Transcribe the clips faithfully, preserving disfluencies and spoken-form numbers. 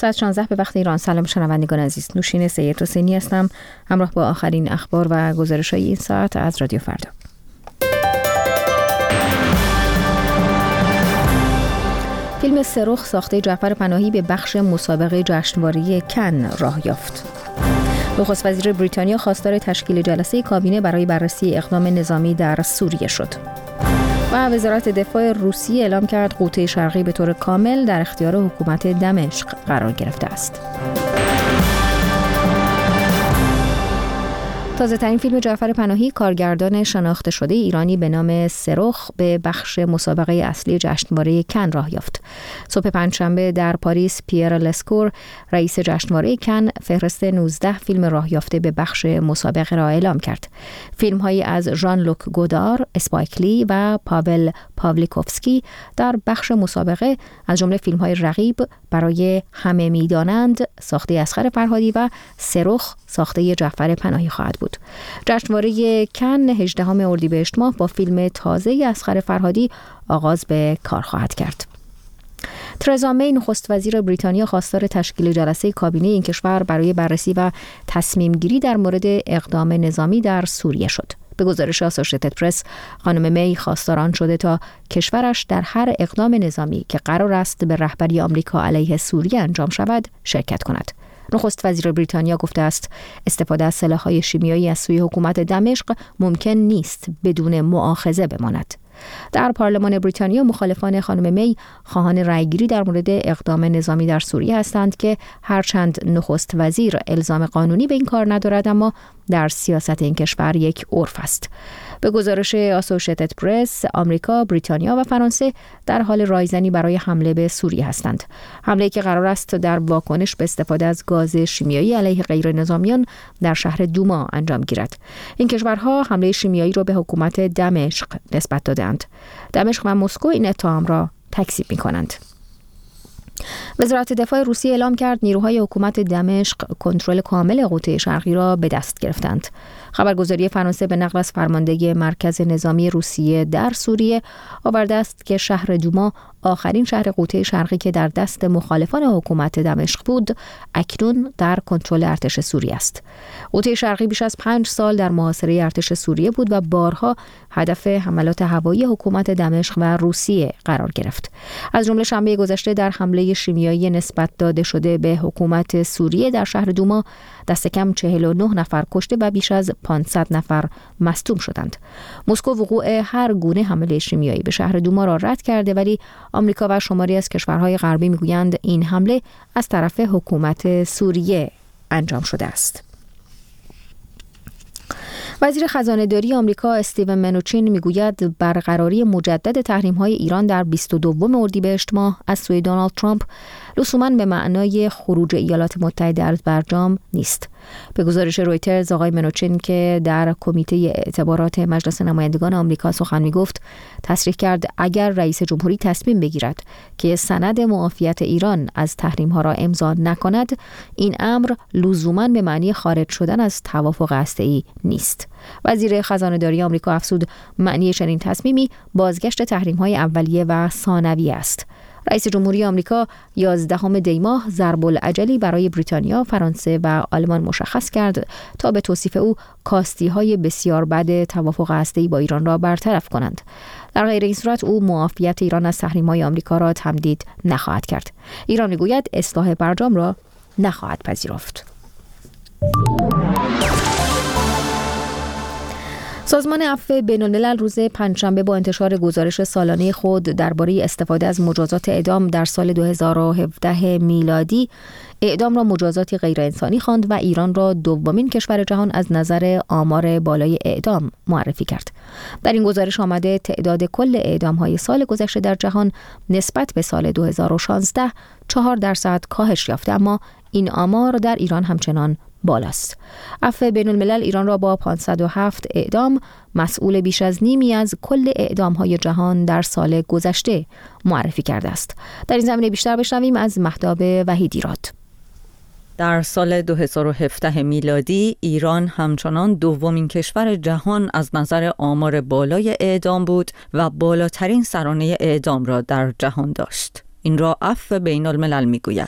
ساعت شانزده به وقت ایران. سلام شنوندگان عزیز، نوشین سید حسینی هستم، همراه با آخرین اخبار و گزارش‌های این ساعت از رادیو فردا. فیلم سرخ ساخته جعفر پناهی به بخش مسابقه جشنواره کن راه یافت. نخست وزیر بریتانیا خواستار تشکیل جلسه کابینه برای بررسی اقدام نظامی در سوریه شد. و وزارت دفاع روسیه اعلام کرد غوطه شرقی به طور کامل در اختیار حکومت دمشق قرار گرفته است. تازه ترین فیلم جعفر پناهی، کارگردان شناخته شده ایرانی به نام سرخ، به بخش مسابقه اصلی جشنواره کن راه یافت. صبح پنجشنبه در پاریس، پیر لسکور، رئیس جشنواره کن، فهرست نوزده فیلم راه یافته به بخش مسابقه را اعلام کرد. فیلم‌هایی از ژان لوک گودار، اسپایک لی و پاول پاولیکوفسکی در بخش مسابقه از جمله فیلم‌های رقیب، برای همه می‌دانند ساخته اصغر فرهادی و سرخ ساخته جعفر پناهی خواهد بود. جشنواره کن هجدهم اردیبهشت ماه با فیلم تازه اصغر فرهادی آغاز به کار خواهد کرد. ترزا می، نخست وزیر بریتانیا، خواستار تشکیل جلسه کابینه این کشور برای بررسی و تصمیم گیری در مورد اقدام نظامی در سوریه شد. به گزارش آسوشیتد پرس، خانم می خواستار آن شده تا کشورش در هر اقدام نظامی که قرار است به رهبری آمریکا علیه سوریه انجام شود شرکت کند. نخست وزیر بریتانیا گفته است استفاده از سلاح‌های شیمیایی از سوی حکومت دمشق ممکن نیست بدون مؤاخذه بماند. در پارلمان بریتانیا مخالفان خانم می خواهان رأیگیری در مورد اقدام نظامی در سوریه هستند که هرچند نخست وزیر الزام قانونی به این کار ندارد، اما در سیاست این کشور یک عرف است. به گزارش آسوشیتد پرس، آمریکا، بریتانیا و فرانسه در حال رایزنی برای حمله به سوریه هستند. حمله‌ای که قرار است در واکنش به استفاده از گاز شیمیایی علیه غیر نظامیان در شهر دوما انجام گیرد. این کشورها حمله شیمیایی را به حکومت دمشق نسبت دادند. دمشق و مسکو این اتهام را تکذیب می‌کنند. وزارت دفاع روسیه اعلام کرد نیروهای حکومت دمشق کنترل کامل غوطه شرقی را به دست گرفتند. خبرگزاری فرانسه به نقل از فرمانده مرکز نظامی روسیه در سوریه آورده است که شهر دوما، آخرین شهر غوطه شرقی که در دست مخالفان حکومت دمشق بود، اکنون در کنترل ارتش سوریه است. غوطه شرقی بیش از پنج سال در محاصره ارتش سوریه بود و بارها هدف حملات هوایی حکومت دمشق و روسیه قرار گرفت. از جمله شنبه گذشته در حمله شیمیایی نسبت داده شده به حکومت سوریه در شهر دوما، دست کم چهل و نه نفر کشته و بیش از پانصد نفر مصدوم شدند. مسکو وقوع هر گونه حمله شیمیایی به شهر دوما را رد کرده، ولی آمریکا و شماری از کشورهای غربی میگویند این حمله از طرف حکومت سوریه انجام شده است. وزیر خزانه داری آمریکا استیون منوچین میگوید برقراری مجدد تحریم‌های ایران در بیست و دوم اردیبهشت ماه از سوی دونالد ترامپ لزوماً به معنای خروج ایالات متحده از برجام نیست. به گزارش رویترز، آقای منوچین که در کمیته اعتبارات مجلس نمایندگان آمریکا سخن میگفت، تصریح کرد اگر رئیس جمهوری تصمیم بگیرد که سند معافیت ایران از تحریم‌ها را امضا نکند، این امر لزوماً به معنی خارج شدن از توافق هسته‌ای نیست. وزیر خزانه داری آمریکا افزود معنی چنین تصمیمی بازگشت تحریم‌های اولیه و ثانویه است. رئیس جمهوری آمریکا یازدهم دی ماه ضرب العجلی برای بریتانیا، فرانسه و آلمان مشخص کرد تا به توصیف او کاستی‌های بسیار بد توافق هسته‌ای با ایران را برطرف کنند. در غیر این صورت او معافیت ایران از تحریم‌های آمریکا را تمدید نخواهد کرد. ایران میگوید اصلاح برجام را نخواهد پذیرفت. سازمان عفو بین‌الملل روز پنجشنبه با انتشار گزارش سالانه خود درباره استفاده از مجازات اعدام در سال دو هزار و هفده میلادی، اعدام را مجازاتی غیر انسانی خواند و ایران را دومین کشور جهان از نظر آمار بالای اعدام معرفی کرد. در این گزارش آمده تعداد کل اعدام‌های سال گذشته در جهان نسبت به سال دو هزار و شانزده چهار درصد کاهش یافته، اما این آمار در ایران همچنان بالاست. عفو بین‌الملل ایران را با پانصد و هفت اعدام مسئول بیش از نیمی از کل اعدام‌های جهان در سال گذشته معرفی کرده است. در این زمینه بیشتر بشنویم از مهتاب وحیدیراد. در سال دو هزار و هفده میلادی ایران همچنان دومین کشور جهان از نظر آمار بالای اعدام بود و بالاترین سرانه اعدام را در جهان داشت. این را عفو بین‌الملل میگوید.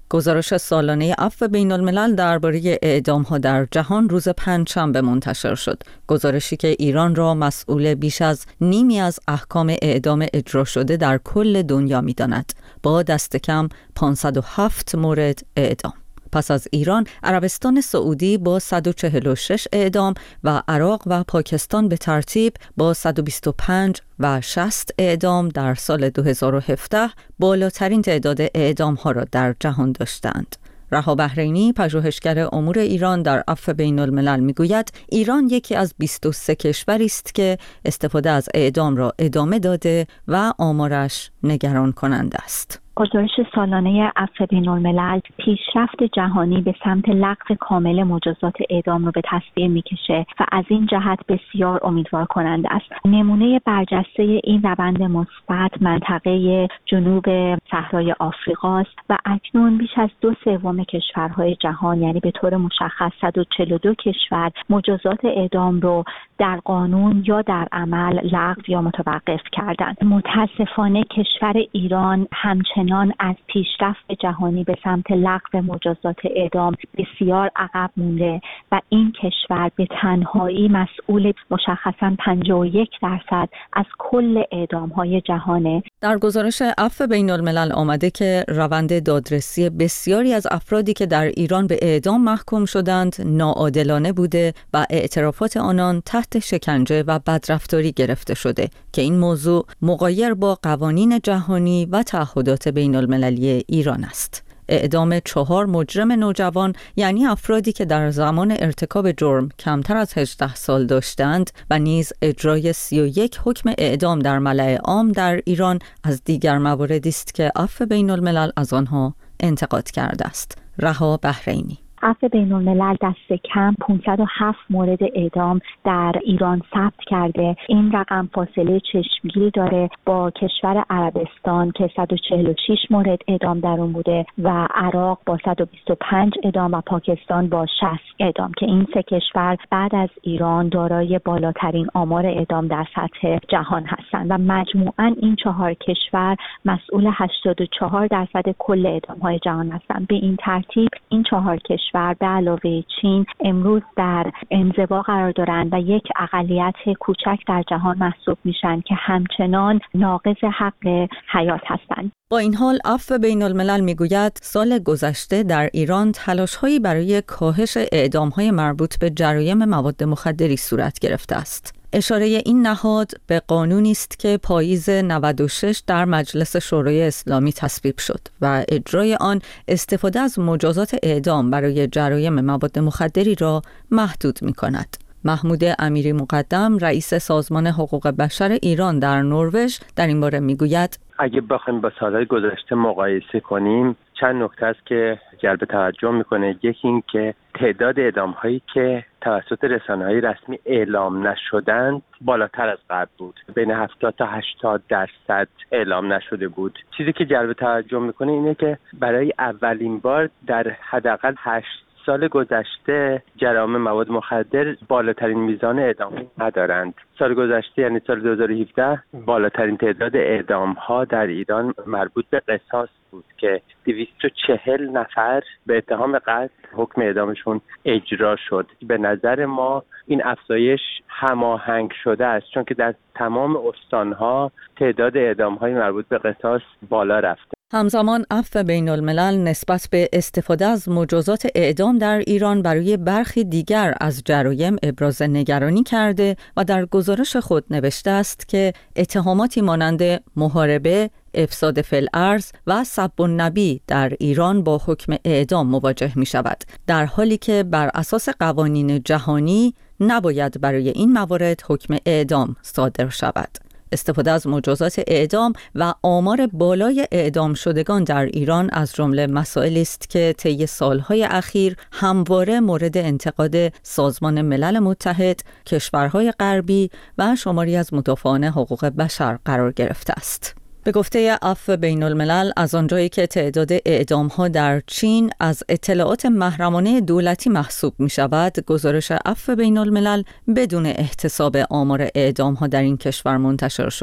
گزارش سالانه عفو بین الملل درباره اعدام‌ها در جهان روز پنجشنبه منتشر شد. گزارشی که ایران را مسئول بیش از نیمی از احکام اعدام اجرا شده در کل دنیا می‌داند، با دست کم پانصد و هفت مورد اعدام. پس از ایران، عربستان سعودی با صد و چهل و شش اعدام و عراق و پاکستان به ترتیب با صد و بیست و پنج و شصت اعدام در سال دو هزار و هفده بالاترین تعداد اعدام‌ها را در جهان داشتند. رها بحرینی، پژوهشگر امور ایران در عفو بین الملل میگوید ایران یکی از بیست و سه کشوری است که استفاده از اعدام را ادامه داده و آمارش نگران کننده است. گزارش سالانه عفو بین الملل پیشرفت جهانی به سمت لغو کامل مجازات اعدام رو به تصویر میکشه و از این جهت بسیار امیدوار کننده است. نمونه برجسته این روند مثبت منطقه جنوب صحرای آفریقا است و اکنون بیش از دو سوم کشورهای جهان، یعنی به طور مشخص صد و چهل و دو کشور، مجازات اعدام رو در قانون یا در عمل لغو یا متوقف کردند. متاسفانه کشور ایران همچنین از پیشرفت جهانی به سمت لغو مجازات اعدام بسیار عقب مونده و این کشور به تنهایی مسئول مشخصاً پنجاه و یک درصد از کل اعدام‌های جهانه. در گزارش عفو بین الملل آمده که روند دادرسی بسیاری از افرادی که در ایران به اعدام محکوم شدند ناعادلانه بوده و اعترافات آنان تحت شکنجه و بدرفتاری گرفته شده که این موضوع مغایر با قوانین جهانی و تعهدات بین المللی ایران است. اعدام چهار مجرم نوجوان، یعنی افرادی که در زمان ارتکاب جرم کمتر از هجده سال داشتند، و نیز اجرای سی و یک حکم اعدام در ملأ عام در ایران از دیگر مواردی است که عفو بین الملل از آنها انتقاد کرده است. رها بحرینی: عفو بین الملل دست کم پانصد و هفت مورد اعدام در ایران ثبت کرده. این رقم فاصله چشمگیری داره با کشور عربستان که صد و چهل و شش مورد اعدام در اون بوده و عراق با صد و بیست و پنج اعدام و پاکستان با شصت اعدام که این سه کشور بعد از ایران دارای بالاترین آمار اعدام در سطح جهان هستند و مجموعاً این چهار کشور مسئول هشتاد و چهار درصد کل اعدام‌های جهان هستند. به این ترتیب این چهار کشور و به علاوه چین امروز در انزوا قرار دارند و یک اقلیت کوچک در جهان محسوب میشن که همچنان ناقض حق حیات هستند. با این حال عفو بین الملل میگوید سال گذشته در ایران تلاش‌هایی برای کاهش اعدام‌های مربوط به جرایم مواد مخدری صورت گرفته است. اشاره این نهاد به قانونی است که پاییز نود و شش در مجلس شورای اسلامی تصویب شد و اجرای آن استفاده از مجازات اعدام برای جرایم مواد مخدری را محدود می‌کند. محمود امیری مقدم، رئیس سازمان حقوق بشر ایران در نروژ، در این باره میگوید اگه بخوایم با سالهای گذشته مقایسه کنیم چند نکته است که جلب توجه میکنه. یکی این که تعداد اعدام‌هایی که توسط رسانه‌های رسمی اعلام نشدند بالاتر از قبل بود. بین هفتاد تا هشتاد درصد اعلام نشده بود. چیزی که جلب توجه میکنه اینه که برای اولین بار در حداقل هشت سال گذشته جرایم مواد مخدر بالاترین میزان اعدام ندارند. سال گذشته یعنی سال دو هزار و هفده بالاترین تعداد اعدام ها در ایران مربوط به قصاص بود که دویست و چهل نفر به اتهام قتل حکم اعدامشون اجرا شد. به نظر ما این افزایش هماهنگ شده است، چون که در تمام استانها تعداد اعدام های مربوط به قصاص بالا رفته. همزمان عفو بین الملل نسبت به استفاده از مجازات اعدام در ایران برای برخی دیگر از جرایم ابراز نگرانی کرده و در گزارش خود نوشته است که اتهاماتی مانند محاربه، افساد فی الارض و سب النبی در ایران با حکم اعدام مواجه می شود، در حالی که بر اساس قوانین جهانی نباید برای این موارد حکم اعدام صادر شود. استفاده از مجازات اعدام و آمار بالای اعدام شدگان در ایران از جمله مسائلی است که طی سالهای اخیر همواره مورد انتقاد سازمان ملل متحد، کشورهای غربی و شماری از مدافعان حقوق بشر قرار گرفته است. به گفته عفو بین الملل، از آنجایی که تعداد اعدام‌ها در چین از اطلاعات محرمانه دولتی محسوب می شود، گزارش عفو بین الملل بدون احتساب آمار اعدام‌ها در این کشور منتشر شده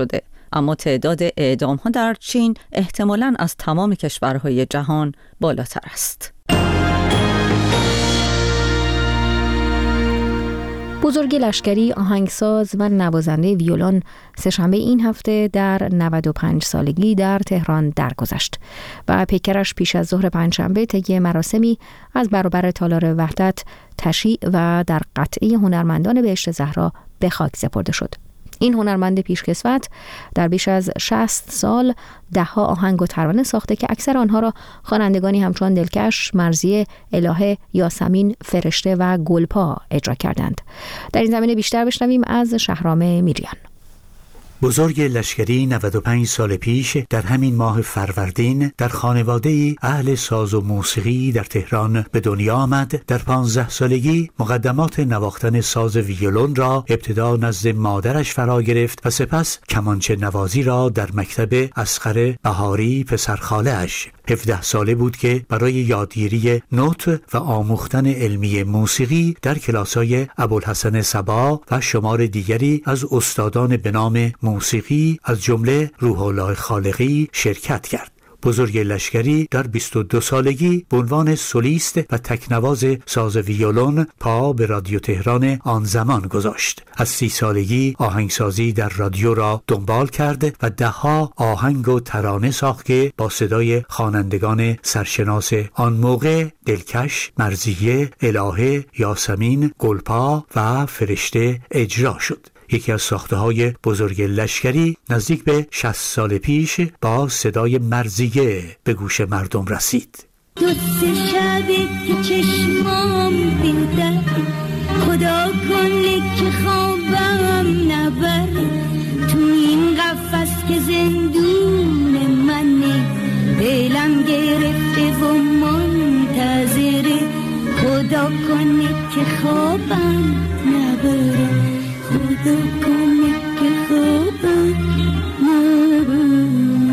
اما تعداد اعدام‌ها در چین احتمالاً از تمام کشورهای جهان بالاتر است. بزرگ لشکری، آهنگساز و نوازنده ویولون سه‌شنبه این هفته در نود و پنج سالگی در تهران درگذشت و پیکرش پیش از ظهر پنجشنبه طی مراسمی از برابر تالار وحدت تشییع و در قطعه هنرمندان بهشت زهرا به خاک سپرده شد. این هنرمند پیشکسوت در بیش از شصت سال ده‌ها آهنگ و ترانه ساخته که اکثر آنها را خوانندگانی همچون دلکش، مرضیه، الهه، یاسمین، فرشته و گلپا اجرا کردند. در این زمینه بیشتر بشنویم از شهرام میریان. بزرگ لشکری نود و پنج سال پیش در همین ماه فروردین در خانواده‌ای اهل ساز و موسیقی در تهران به دنیا آمد. در پانزده سالگی مقدمات نواختن ساز ویولون را ابتدا نزد مادرش فرا گرفت و سپس کمانچه نوازی را در مکتب اصغر بهاری پسرخاله‌اش. هفده ساله بود که برای یادگیری نوت و آموختن علمی موسیقی در کلاس‌های ابوالحسن صبا و شمار دیگری از استادان به نام موسیقی از جمله روح الله خالقی شرکت کرد. بزرگ لشکری در بیست و دو سالگی به عنوان سولیست و تکنواز ساز ویولون پا به رادیو تهران آن زمان گذاشت. از سی سالگی آهنگسازی در رادیو را دنبال کرد و دهها آهنگ و ترانه ساخت که با صدای خوانندگان سرشناس آن موقع دلکش، مرضیه، الهه، یاسمین، گلپا و فرشته اجرا شد. یکی از ساخته‌های بزرگ لشکری نزدیک به شصت سال پیش با صدای مرضیه به گوش مردم رسید. دوست شبی که چشمام دیدن خدا کنه که خوابم نبره تو این قفس که زندون منه دلم گرفته و منتظره خدا کنه که خوابم نبره خدا کنه که خوابم نبره.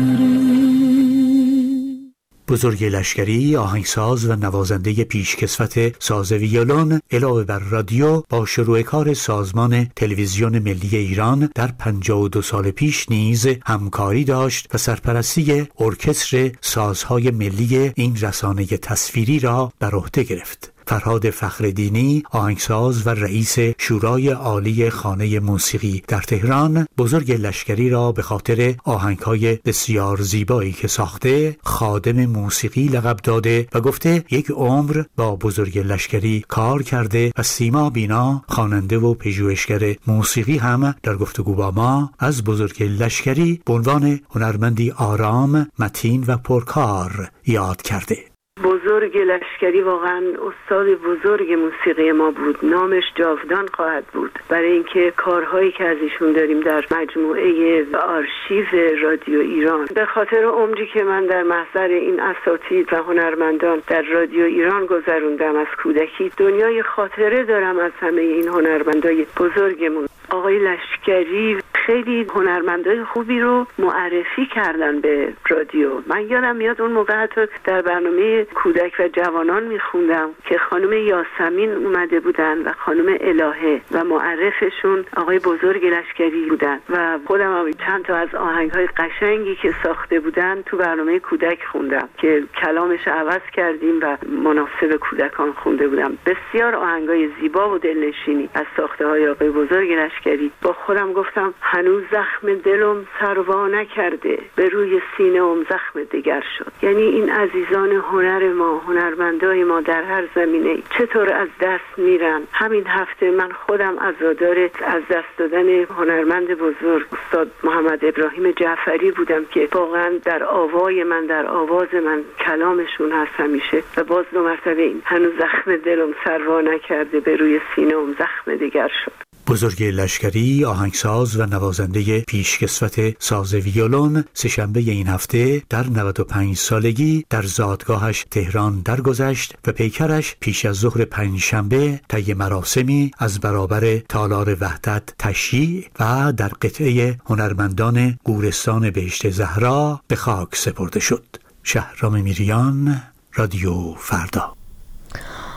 بزرگ لشکری، آهنگساز و نوازنده پیشکسوت ساز ویولون، علاوه بر رادیو با شروع کار سازمان تلویزیون ملی ایران در پنجاه و دو سال پیش نیز همکاری داشت و سرپرستی ارکستر سازهای ملی این رسانه تصویری را بر عهده گرفت. فرهاد فخردینی، آهنگساز و رئیس شورای عالی خانه موسیقی در تهران، بزرگ لشکری را به خاطر آهنگ‌های بسیار زیبایی که ساخته خادم موسیقی لقب داده و گفته یک عمر با بزرگ لشکری کار کرده و سیما بینا، خواننده و پژوهشگر موسیقی هم در گفتگو با ما از بزرگ لشکری به عنوان هنرمندی آرام، متین و پرکار یاد کرده. بزرگ لشکری واقعا استاد بزرگ موسیقی ما بود. نامش جاودان خواهد بود برای اینکه کارهایی که از ایشون داریم در مجموعه آرشیو رادیو ایران، به خاطر عمری که من در محضر این اساتید و هنرمندان در رادیو ایران گذروندم از کودکی، دنیای خاطره دارم از همه این هنرمندای بزرگمون. آقای لشکری خیلی هنرمندای خوبی رو معرفی کردن به رادیو. من یادم میاد اون موقع حتی در برنامه کودک و جوانان میخوندم که خانم یاسمین اومده بودن و خانم الهه و معرفشون آقای بزرگ لشکری بودن و خودم چند تا از آهنگهای قشنگی که ساخته بودن تو برنامه کودک خوندم که کلامش عوض کردیم و مناسب کودکان خونده بودم. بسیار آهنگای زیبا و دلنشینی از ساخته های آقای بزرگ لشکری. با خودم گفتم هنوز زخم دلم سروا نکرده، به روی سینه‌ام زخم دیگر شد. یعنی این عزیزان هنر ما، هنرمندای ما در هر زمینه چطور از دست میرن. همین هفته من خودم عزادار از دست دادن هنرمند بزرگ استاد محمد ابراهیم جعفری بودم که واقعا در آوای من، در آواز من کلامشون هست همیشه و باز دو مرتبه این هنوز زخم دلم سروا نکرده، به روی سینه‌ام زخم دیگر شد. بزرگ لشکری، آهنگساز و نوازنده پیشکسوت ساز ویولون، سه‌شنبه این هفته در نود و پنج سالگی در زادگاهش تهران درگذشت و پیکرش پیش از ظهر پنجشنبه طی مراسمی از برابر تالار وحدت تشییع و در قطعه هنرمندان گورستان بهشت زهرا به خاک سپرده شد. شهرام میریان، رادیو فردا.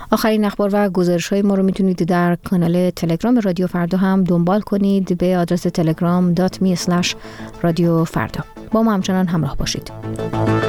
آخرین اخبار و گزارش‌های ما رو میتونید در کانال تلگرام رادیو فردا هم دنبال کنید به آدرس تلگرام دات می اسلش رادیو فردا. با ما همچنان همراه باشید.